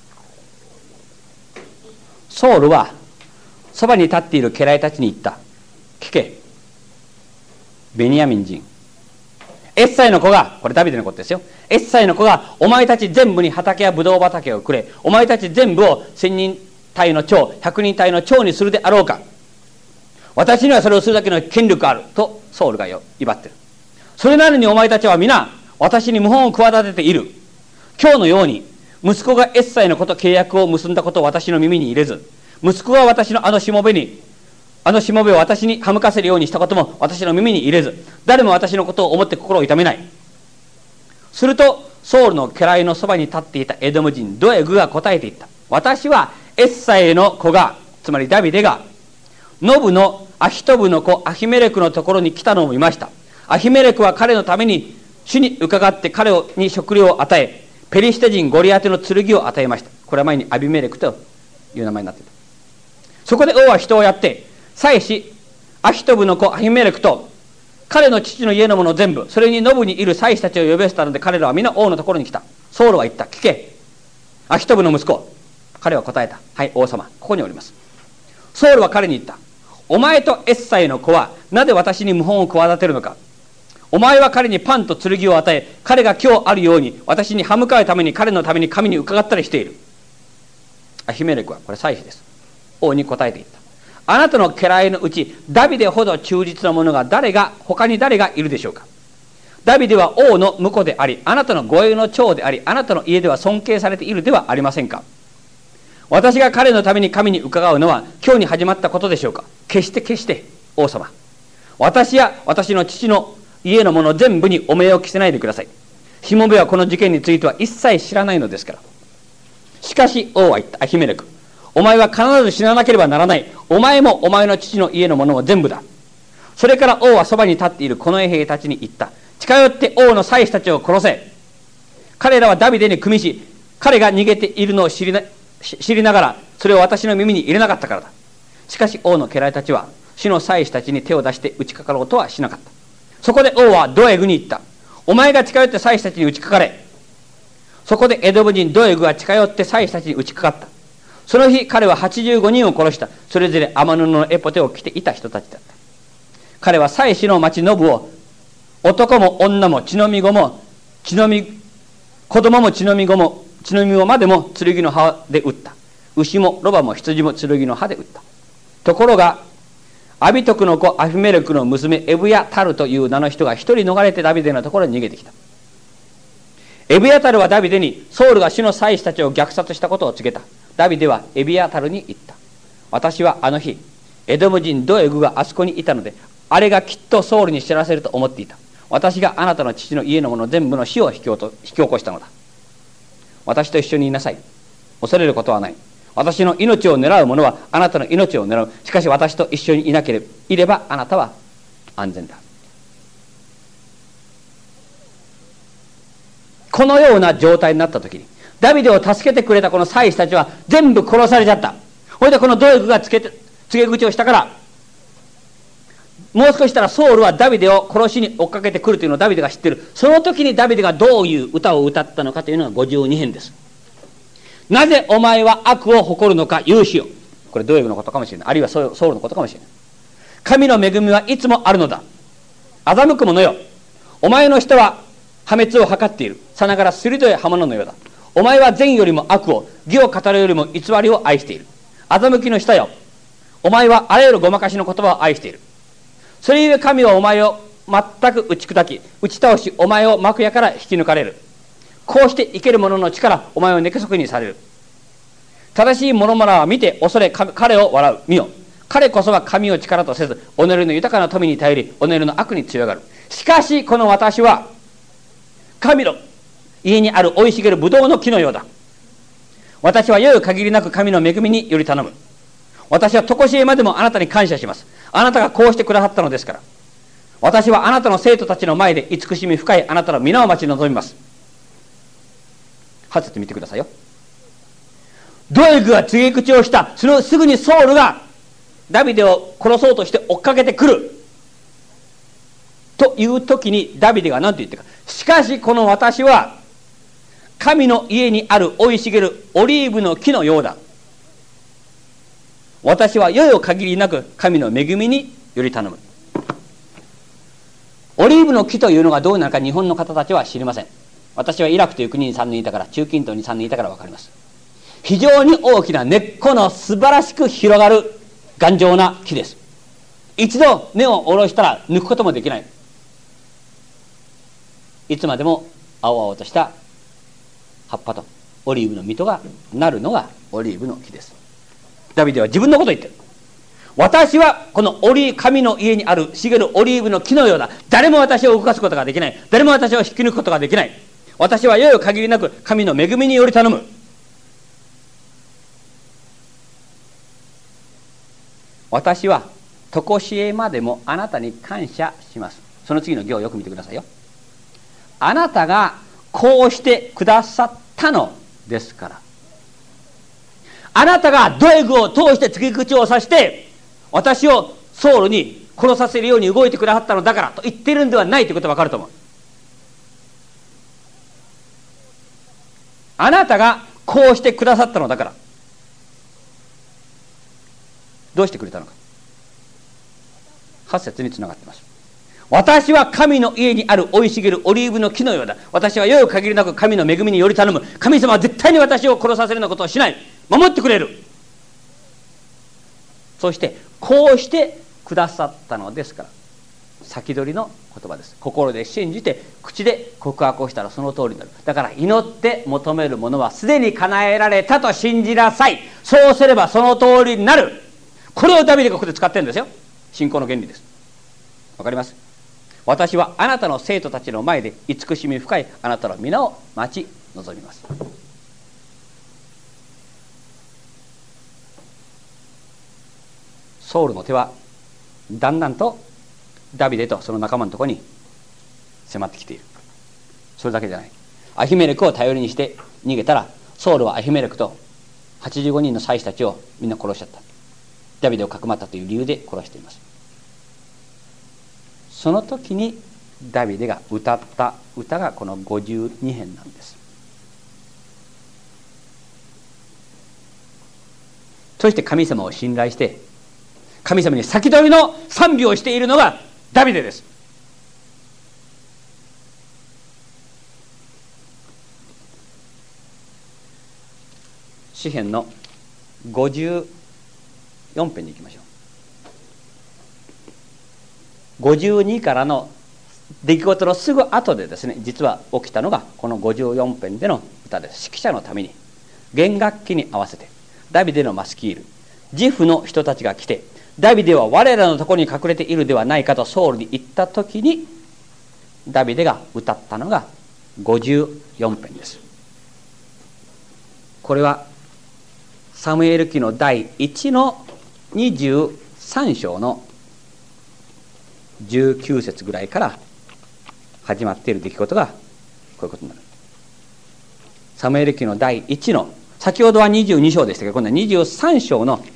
ソウルはそばに立っている家来たちに言った。聞け、ベニヤミン人エッサイの子が、これダビデのことですよ。エッサイの子がお前たち全部に畑やブドウ畑をくれ、お前たち全部を千人隊の長、百人隊の長にするであろうか。私にはそれをするだけの権力あるとソウルがよ威張ってる。それなのにお前たちは皆私に謀反を企てている。今日のように息子がエッサイの子と契約を結んだことを私の耳に入れず、息子が私のあのしもべにあのしもべを私に歯向かせるようにしたことも私の耳に入れず、誰も私のことを思って心を痛めない。するとソウルの家来のそばに立っていたエドム人ドエグが答えていった。私はエッサイの子が、つまりダビデがノブのアヒトブの子アヒメレクのところに来たのを見ました。アヒメレクは彼のために主に伺って彼に食料を与え、ペリシテ人ゴリアテの剣を与えました。これは前にアビメレクという名前になっている。そこで王は人をやって祭司アヒトブの子アヒメレクと彼の父の家の者全部、それにノブにいる祭司たちを呼び寄せたので、彼らは皆王のところに来た。ソウルは言った。聞け、アヒトブの息子。彼は答えた。はい、王様、ここにおります。ソウルは彼に言った。お前とエッサイの子はなぜ私に謀反を企てるのか。お前は彼にパンと剣を与え、彼が今日あるように私に歯向かうために彼のために神に伺ったりしている。アヒメレクはこれ祭司です。王に答えていった。あなたの家来のうちダビデほど忠実な者が誰が他に誰がいるでしょうか。ダビデは王の婿であり、あなたの護衛の長であり、あなたの家では尊敬されているではありませんか。私が彼のために神に伺うのは今日に始まったことでしょうか。決して決して王様、私や私の父の家の者全部にお名を着せないでください。しもべはこの事件については一切知らないのですから。しかし王は言った。アヒメレク、お前は必ず死ななければならない。お前もお前の父の家の者も全部だ。それから王はそばに立っている近衛兵たちに言った。近寄って王の祭司たちを殺せ。彼らはダビデに組みし、彼が逃げているのを知りな、知りながらそれを私の耳に入れなかったからだ。しかし王の家来たちは主の祭司たちに手を出して打ちかかろうとはしなかった。そこで王はドエグに言った。お前が近寄って祭司たちに打ちかかれ。そこでエドム人ドエグが近寄って祭司たちに打ちかかった。その日彼ははちじゅうごにんを殺した。それぞれ天布のエポテを着ていた人たちだった。彼は祭司の町ノブを男も女も血のみ子も血のみ子供も血のみ子も血のみ子までも剣の刃で撃った。牛もロバも羊も剣の刃で撃った。ところがアビトクの子アヒメレクの娘エブヤタルという名の人が一人逃れてダビデのところに逃げてきた。エブヤタルはダビデにソウルが主の祭司たちを虐殺したことを告げた。ダビデはエブヤタルに言った。私はあの日エドム人ドエグがあそこにいたので、あれがきっとソウルに知らせると思っていた。私があなたの父の家の者全部の死を引き起こしたのだ。私と一緒にいなさい。恐れることはない。私の命を狙う者はあなたの命を狙う。しかし私と一緒にいなければいればあなたは安全だ。このような状態になった時にダビデを助けてくれたこの祭司たちは全部殺されちゃった。それでこのドエグがつけて告げ口をしたから、もう少したらソウルはダビデを殺しに追っかけてくるというのをダビデが知っている。その時にダビデがどういう歌を歌ったのかというのがごじゅうに編です。なぜお前は悪を誇るのか、勇士よ。これドエグのことかもしれない。あるいはソウルのことかもしれない。神の恵みはいつもあるのだ。欺く者よ、お前の舌は破滅を図っている。さながら鋭い刃物のようだ。お前は善よりも悪を、義を語るよりも偽りを愛している。欺きの舌よ、お前はあらゆるごまかしの言葉を愛している。それゆえ神はお前を全く打ち砕き打ち倒し、お前を幕屋から引き抜かれる。こうして生ける者の力、お前を根こそぎにされる。正しい者々は見て恐れ彼を笑う。見よ、彼こそは神を力とせず、己の豊かな富に頼り、己の悪に強がる。しかしこの私は神の家にある生い茂るブドウの木のようだ。私は良い限りなく神の恵みにより頼む。私は常しえまでもあなたに感謝します。あなたがこうしてくださったのですから。 私はあなたの生徒たちの前で慈しみ深いあなたの皆を待ち望みます。はち節見てくださいよ。ドエグが告げ口をした。そのすぐにソウルがダビデを殺そうとして追っかけてくるという時にダビデが何て言ってるか。しかしこの私は神の家にある生い茂るオリーブの木のようだ。私は世々限りなく神の恵みにより頼む。オリーブの木というのがどうなのか日本の方たちは知りません。私はイラクという国にさんねんいたから、中近東にさんねんいたから分かります。非常に大きな根っこの素晴らしく広がる頑丈な木です。一度根を下ろしたら抜くこともできない。いつまでも青々とした葉っぱとオリーブの実とがなるのがオリーブの木です。ダビデは自分のことを言ってる。私はこのオリ神の家にある茂るオリーブの木のようだ。誰も私を動かすことができない。誰も私を引き抜くことができない。私は世々限りなく神の恵みにより頼む。私は常しえまでもあなたに感謝します。その次の行をよく見てくださいよ。あなたがこうしてくださったのですから。あなたがドエグを通して告げ口をさして私をソウルに殺させるように動いてくださったのだからと言っているんではないということが分かると思う。あなたがこうしてくださったのだから。どうしてくれたのか。はち節につながっています。私は神の家にある生い茂るオリーブの木のようだ。私は世々限りなく神の恵みにより頼む。神様は絶対に私を殺させるようなことをしない。守ってくれる。そしてこうしてくださったのですから。先取りの言葉です。心で信じて口で告白をしたらその通りになる。だから祈って求めるものはすでに叶えられたと信じなさい。そうすればその通りになる。これをダビデがここで使ってるんですよ。信仰の原理です。わかります。私はあなたの生徒たちの前で慈しみ深いあなたの皆を待ち望みます。ソウルの手はだんだんとダビデとその仲間のところに迫ってきている。それだけじゃない。アヒメレクを頼りにして逃げたらソウルはアヒメレクとはちじゅうごにんの祭司たちをみんな殺しちゃった。ダビデをかくまったという理由で殺しています。その時にダビデが歌った歌がこのごじゅうに編なんです。そして神様を信頼して神様に先取りの賛美をしているのがダビデです。詩編のごじゅうよん編に行きましょう。ごじゅうにからの出来事のすぐ後でですね、実は起きたのがこのごじゅうよん編での歌です。指揮者のために弦楽器に合わせてダビデのマスキールジフの人たちが来て、ダビデは我らのところに隠れているではないかとソウルに言った時にダビデが歌ったのがごじゅうよん編です。これはサムエル記の第いちのにじゅうさん章のじゅうきゅう節ぐらいから始まっている出来事がこういうことになる。サムエル記の第いちの先ほどはにじゅうに章でしたけど、今度はにじゅうさん章の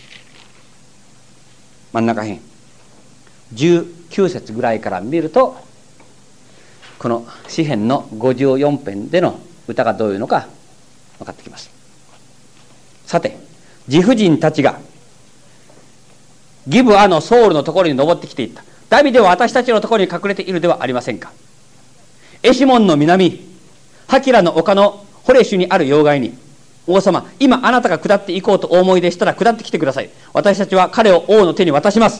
真ん中辺じゅうきゅう節ぐらいから見ると、この詩編のごじゅうよん編での歌がどういうのか分かってきます。さて、ジフ人たちがギブアのソウルのところに登ってきていった。ダビデは私たちのところに隠れているではありませんか。エシモンの南ハキラの丘のホレシュにある要害に、王様、今あなたが下っていこうとお思いでしたら下ってきてください。私たちは彼を王の手に渡します。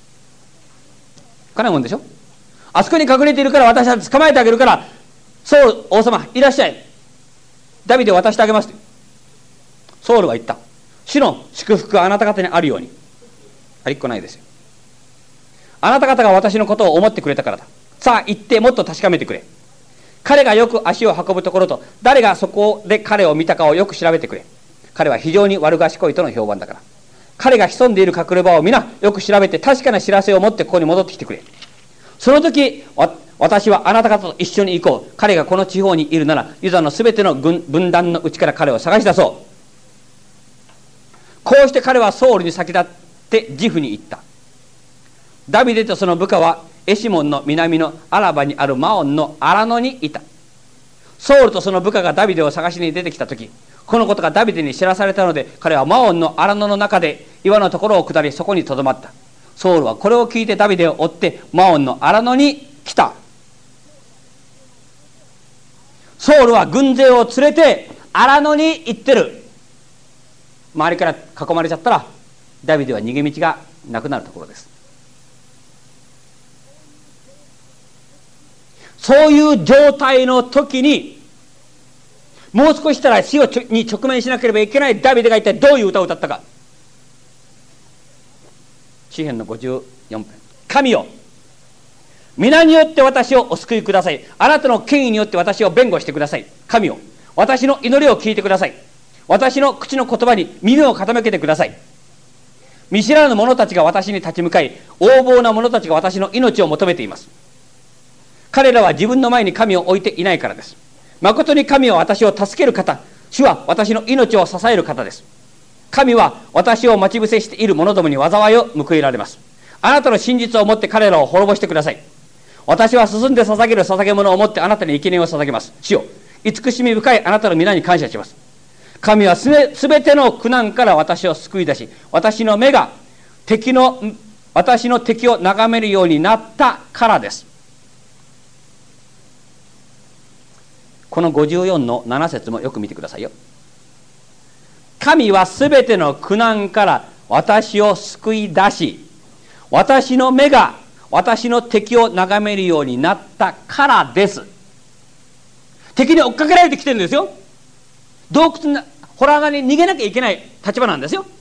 金もんでしょ。あそこに隠れているから私たち捕まえてあげるから、ソウル王様いらっしゃい、ダビデを渡してあげます。ソウルは言った。主の祝福があなた方にあるように。ありっこないですよ。あなた方が私のことを思ってくれたからだ。さあ行ってもっと確かめてくれ。彼がよく足を運ぶところと誰がそこで彼を見たかをよく調べてくれ。彼は非常に悪賢いとの評判だから。彼が潜んでいる隠れ場を皆よく調べて確かな知らせを持ってここに戻ってきてくれ。 その時私はあなた方と一緒に行こう。彼がこの地方にいるならユダのすべての軍分断のうちから彼を探し出そう。こうして彼はソウルに先立ってジフに行った。ダビデとその部下はエシモンの南のアラバにあるマオンのアラノにいた。ソウルとその部下がダビデを探しに出てきた時、このことがダビデに知らされたので、彼はマオンのアラノの中で岩のところを下り、そこにとどまった。ソウルはこれを聞いてダビデを追ってマオンのアラノに来た。ソウルは軍勢を連れてアラノに行ってる。周りから囲まれちゃったらダビデは逃げ道がなくなるところです。そういう状態の時に、もう少ししたら死に直面しなければいけないダビデが一体どういう歌を歌ったか。詩編のごじゅうよん編。神よ、皆によって私をお救いください。あなたの権威によって私を弁護してください。神よ、私の祈りを聞いてください。私の口の言葉に耳を傾けてください。見知らぬ者たちが私に立ち向かい、横暴な者たちが私の命を求めています。彼らは自分の前に神を置いていないからです。誠に神は私を助ける方、主は私の命を支える方です。神は私を待ち伏せしている者どもに災いを報いられます。あなたの真実をもって彼らを滅ぼしてください。私は進んで捧げる捧げ物をもってあなたに生贄を捧げます。主よ、慈しみ深いあなたの皆に感謝します。神はすべての苦難から私を救い出し、私の目が敵の私の敵を眺めるようになったからです。このごじゅうよんのなな節もよく見てくださいよ。神はすべての苦難から私を救い出し、私の目が私の敵を眺めるようになったからです。敵に追っかけられてきてるんですよ。洞窟の洞穴に逃げなきゃいけない立場なんですよ。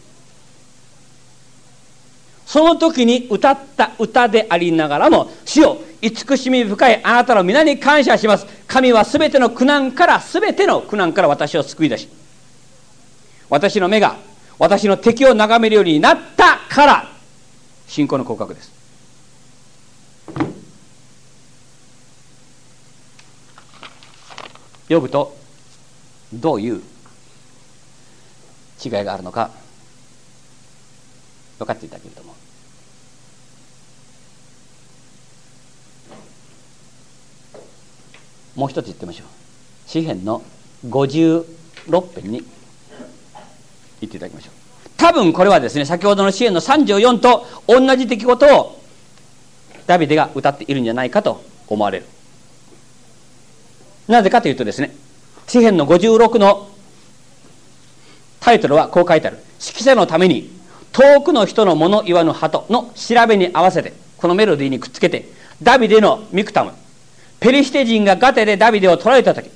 その時に歌った歌でありながらも、主よ、慈しみ深いあなたの皆に感謝します。神はすべての苦難からすべての苦難から私を救い出し、私の目が私の敵を眺めるようになったから、信仰の告白です。ヨブとどういう違いがあるのか分かっていただけると思う。もう一つ言ってみましょう。詩編のごじゅうろく編に言っていただきましょう。多分これはですね、先ほどの詩編のさんじゅうよんと同じ出来事をダビデが歌っているんじゃないかと思われる。なぜかというとですね、詩編のごじゅうろくのタイトルはこう書いてある。指揮者のために遠くの人の物言わぬ鳩の調べに合わせて、このメロディーにくっつけて、ダビデのミクタム、ペリシテ人がガテでダビデを捕らえたとき、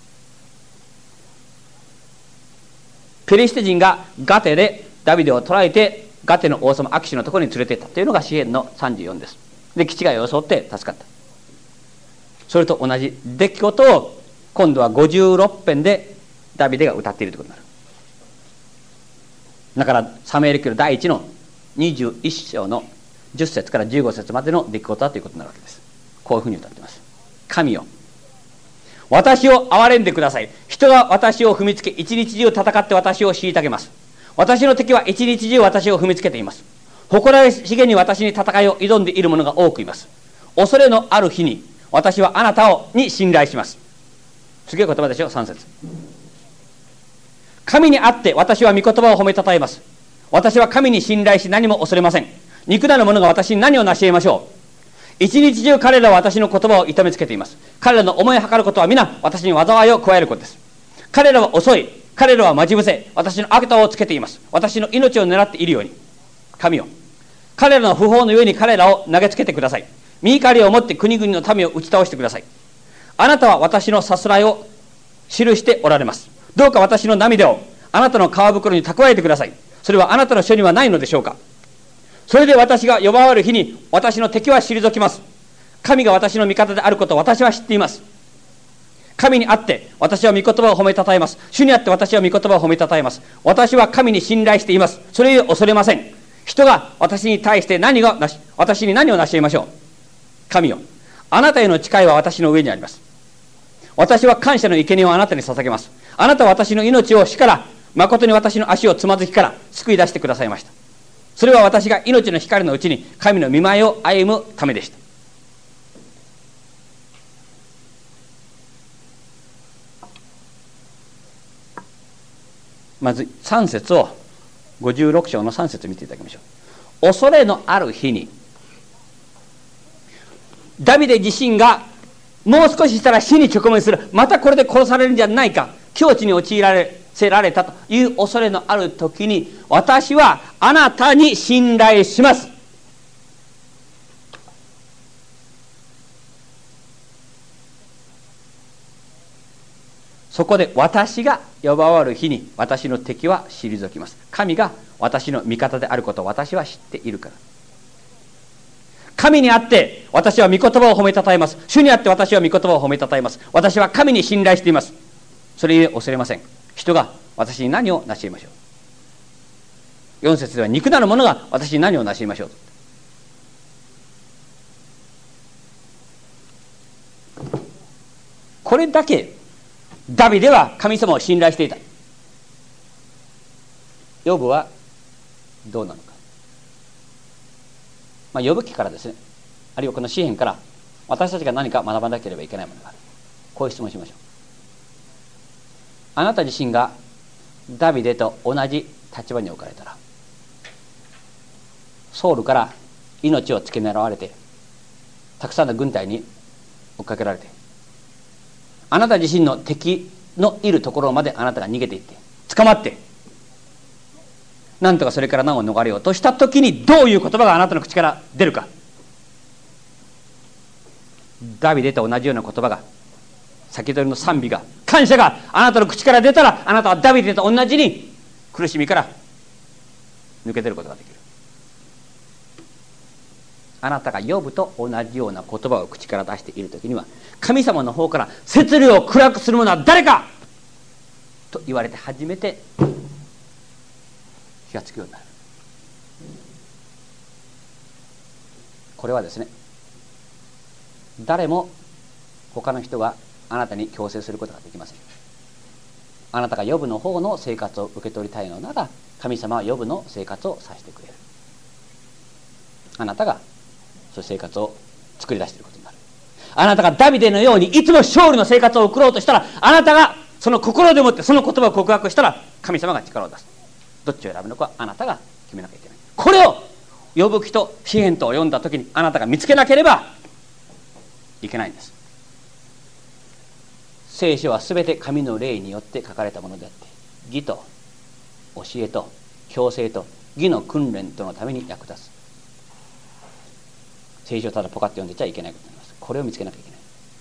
ペリシテ人がガテでダビデを捕らえて、ガテの王様アキシのところに連れて行ったというのが詩編のさんじゅうよんです。で、気違いを装って助かった。それと同じ出来事を今度はごじゅうろく編でダビデが歌っているということになる。だからサムエル記の第一のにじゅういっ章のじゅっ節からじゅうご節までの出来事だということになるわけです。こういうふうに歌っています。神よ、私を憐れんでください。人が私を踏みつけ、一日中戦って私を虐げます。私の敵は一日中私を踏みつけています。誇らしげに私に戦いを挑んでいる者が多くいます。恐れのある日に私はあなたをに信頼します。次は言葉でしょ。さん節。神にあって私は御言葉を褒めたたえます。私は神に信頼し何も恐れません。肉なる者が私に何を成し得ましょう。一日中彼らは私の言葉を痛めつけています。彼らの思いはかることは皆私に災いを加えることです。彼らは遅い、彼らは待ち伏せ、私の悪党をつけています。私の命を狙っているように。神よ、彼らの不法の上に彼らを投げつけてください。身怒りを持って国々の民を打ち倒してください。あなたは私のさすらいを記しておられます。どうか私の涙をあなたの皮袋に蓄えてください。それはあなたの書にはないのでしょうか。それで私が呼ばわる日に私の敵は退きます。神が私の味方であることを私は知っています。神にあって私は御言葉を褒めたたえます。主にあって私は御言葉を褒めたたえます。私は神に信頼しています。それを恐れません。人が私に対して何がなし私に何を成し得ましょう。 神よ、あなたへの誓いは私の上にあります。私は感謝の生贄をあなたに捧げます。あなたは私の命を死から、誠に私の足をつまずきから救い出してくださいました。それは私が命の光のうちに神の御前を歩むためでした。まずさん節を、ごじゅうろく章のさん節を見ていただきましょう。恐れのある日に、ダビデ自身がもう少ししたら死に直面する、またこれで殺されるんじゃないか、境地に陥られせられたという恐れのある時に、私はあなたに信頼します。そこで私が呼ばわる日に私の敵は退きます。神が私の味方であることを私は知っているから。神にあって私は御言葉を褒めたたえます。主にあって私は御言葉を褒めたたえます。私は神に信頼しています。それゆえ恐れません。人が私に何を成し得ましょう。よん節では肉なる者が私に何を成し得ましょう。これだけダビデは神様を信頼していた。ヨブはどうなのか。まあ、ヨブ記からですね、あるいはこの詩篇から私たちが何か学ばなければいけないものがある。こういう質問しましょう。あなた自身がダビデと同じ立場に置かれたら、ソウルから命を付け狙われて、たくさんの軍隊に追っかけられて、あなた自身の敵のいるところまであなたが逃げていって捕まって、なんとかそれから難を逃れようとした時に、どういう言葉があなたの口から出るか。ダビデと同じような言葉が、先ほどの賛美が、感謝があなたの口から出たら、あなたはダビデと同じに苦しみから抜け出ることができる。あなたがヨブと同じような言葉を口から出しているときには、神様の方から摂理を暗くする者は誰かと言われて初めて気がつくようになる。これはですね、誰も他の人があなたに強制することができません。あなたがヨブの方の生活を受け取りたいのなら、神様はヨブの生活をさせてくれる。あなたがそういう生活を作り出していることになる。あなたがダビデのようにいつも勝利の生活を送ろうとしたら、あなたがその心でもってその言葉を告白したら、神様が力を出す。どっちを選ぶのかあなたが決めなきゃいけない。これをヨブ記と詩篇とを読んだ時にあなたが見つけなければいけないんです。聖書はすべて神の霊によって書かれたものであって、義と教えと強制と義の訓練とのために役立つ。聖書をただポカッと読んでちゃいけないことになります。これを見つけなきゃいけない。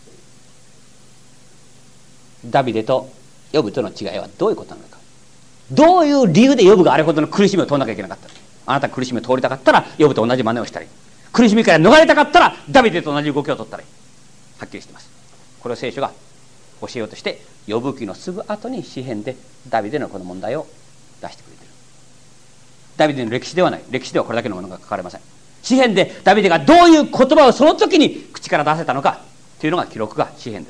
ダビデとヨブとの違いはどういうことなのか。どういう理由でヨブがあれほどの苦しみを通らなきゃいけなかったのか。あなたが苦しみを通りたかったらヨブと同じ真似をしたり、苦しみから逃れたかったらダビデと同じ動きを取ったり、はっきりしています。これを聖書が教えようとして、ヨブ記のすぐ後に詩篇でダビデのこの問題を出してくれている。ダビデの歴史ではない。歴史ではこれだけのものが書かれません。詩篇でダビデがどういう言葉をその時に口から出せたのかというのが記録が詩篇です。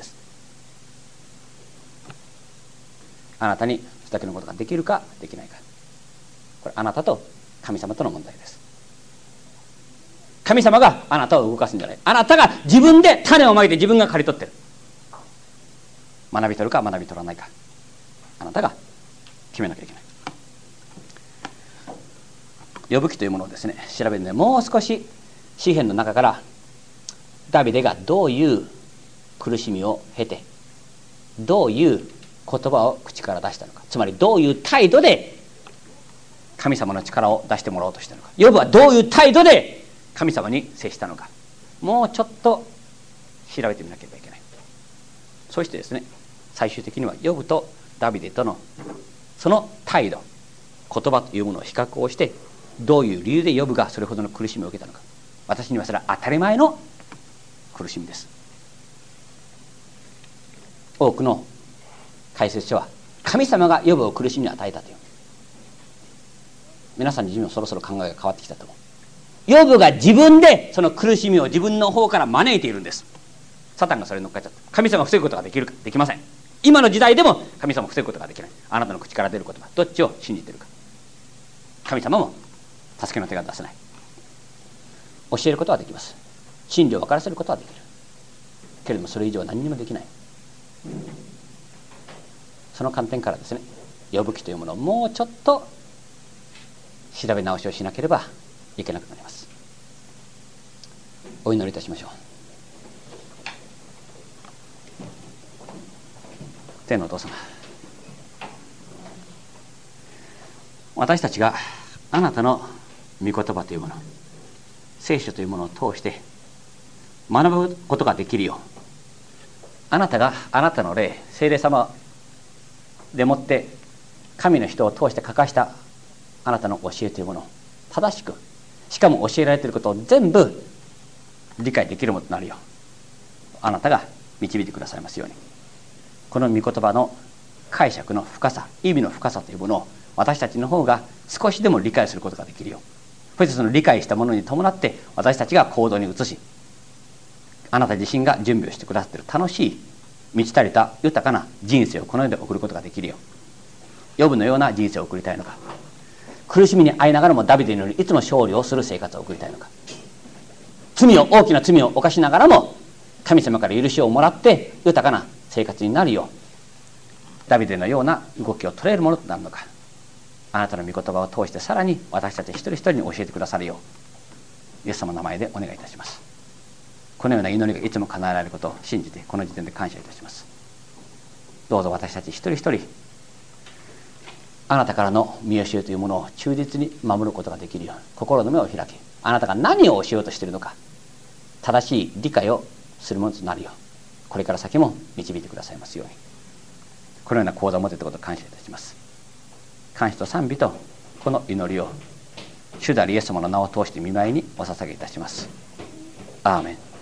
あなたにそれだけのことができるかできないか、これあなたと神様との問題です。神様があなたを動かすんじゃない。あなたが自分で種をまいて自分が刈り取ってる。学び取るか学び取らないか、あなたが決めなきゃいけない。ヨブ記というものをですね、調べるので、もう少し詩篇の中からダビデがどういう苦しみを経て、どういう言葉を口から出したのか、つまりどういう態度で神様の力を出してもらおうとしたのか、ヨブはどういう態度で神様に接したのか、もうちょっと調べてみなければいけない。そしてですね、最終的にはヨブとダビデとのその態度、言葉というものを比較をして、どういう理由でヨブがそれほどの苦しみを受けたのか。私にはそれは当たり前の苦しみです。多くの解説書は神様がヨブを苦しみに与えたという。皆さん自身もそろそろ考えが変わってきたと思う。 ヨブが自分でその苦しみを自分の方から招いているんです。サタンがそれに乗っかっちゃった。神様を防ぐことができるか、できません。今の時代でも神様を防ぐことができない。あなたの口から出る言葉、どっちを信じているか。神様も助けの手が出せない。教えることはできます。真理を分からせることはできるけれども、それ以上は何にもできない。その観点からですね、ヨブ記というものをもうちょっと調べ直しをしなければいけなくなります。お祈りいたしましょう。天のお父様、私たちがあなたの御言葉というもの、聖書というものを通して学ぶことができるよう、あなたがあなたの霊、聖霊様でもって神の人を通して書かしたあなたの教えというものを正しく、しかも教えられていることを全部理解できるものとなるよう、あなたが導いてくださいますように。この御言葉の解釈の深さ、意味の深さというものを私たちの方が少しでも理解することができるよう、そしてその理解したものに伴って私たちが行動に移し、あなた自身が準備をしてくださっている楽しい満ち足りた豊かな人生をこの世で送ることができるよう、ヨブのような人生を送りたいのか、苦しみに遭いながらもダビデのようにいつも勝利をする生活を送りたいのか、罪を大きな罪を犯しながらも神様から許しをもらって豊かな生活になるようダビデのような動きを取れるものとなるのか、あなたの御言葉を通してさらに私たち一人一人に教えてくださるよう、イエス様の名前でお願いいたします。このような祈りがいつも叶えられることを信じてこの時点で感謝いたします。どうぞ私たち一人一人あなたからの見教えというものを忠実に守ることができるように心の目を開け、あなたが何を教えようとしているのか正しい理解をするものとなるよう、これから先も導いてくださいますように。このような講座を持てたことを感謝いたします。感謝と賛美とこの祈りを主であるイエス様の名を通して御前にお捧げいたします。アーメン。